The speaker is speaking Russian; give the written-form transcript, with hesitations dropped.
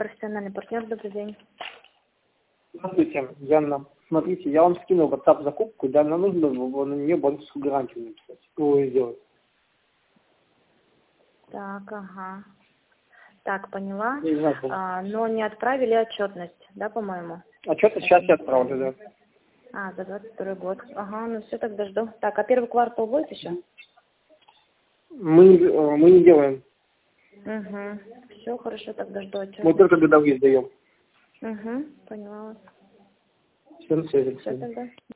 Профессиональный партнер, добрый день. Здравствуйте, Яна. Смотрите, я вам скинул в WhatsApp закупку, да, нам нужно на нее банковскую гарантию написать. Что вы сделать? Так, ага. Так, поняла. Не знаю, Но не отправили отчетность, да, по-моему? отчет сейчас я отправлю, да. За 22 год. Ага, ну все, тогда жду. Так, а первый квартал будет еще? Мы не делаем. Угу. Все, хорошо, тогда жду отчетность. Мы только годовые сдаем. Угу, поняла вас. Все на связи. Все тогда.